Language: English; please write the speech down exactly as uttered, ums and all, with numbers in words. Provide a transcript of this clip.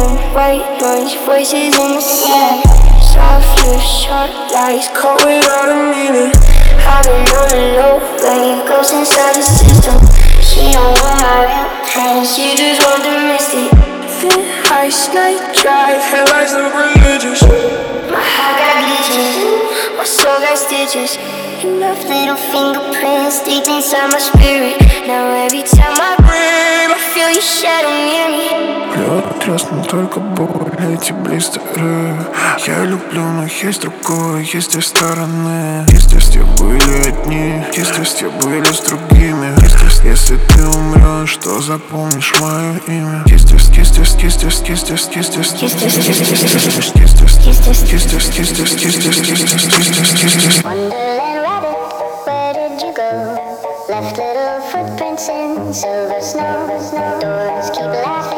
and white noise, voices in the sand. Soft lips, sharp lies, cold without a meaning. I've been on the low, like ghosts inside the system. She don't want my real pain, she just want the mystic. Thin ice, night drive, headlights look religious. My heart got glitches, my soul got stitches. Enough little fingerprints stitched inside my spirit. Now every time I breathe, I feel your shadow near me. Лед тряснул только боль, эти блистеры. Я люблю, но есть другое, есть две стороны. Есть если были одни, есть если были с другими. Есть если, если ты умрешь, то запомнишь мое имя. Есть если, есть если, есть если, есть если, есть если, есть если, есть если, есть если. Wonderland rabbit, where did you go? Left little footprints in silver snow. Doors keep laughing.